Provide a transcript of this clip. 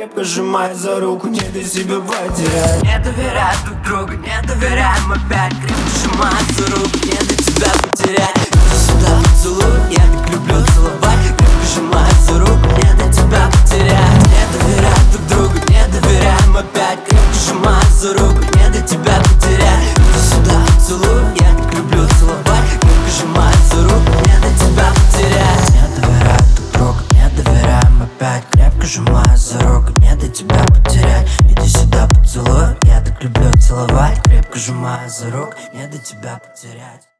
крепко сжимая за руку, не дай себя потерять. Не доверяем друг другу, не доверяем опять. Крепко сжимая за руку, не дай тебя потерять. Иди сюда, поцелуй, я так люблю целовать. Крепко сжимая за руку, не дай тебя потерять. Не доверяем друг другу, не доверяем опять. Крепко сжимая за руку, не дай тебя потерять. Иди сюда, поцелуй, я так люблю целовать. Крепко сжимая за руку, не дай тебя потерять. Не доверяем друг другу, не доверяем опять. Крепко сжимая за руку, не дай тебя потерять. Иди сюда, поцелуй, я так люблю целовать. Крепко сжимая за руку, не дай тебя потерять.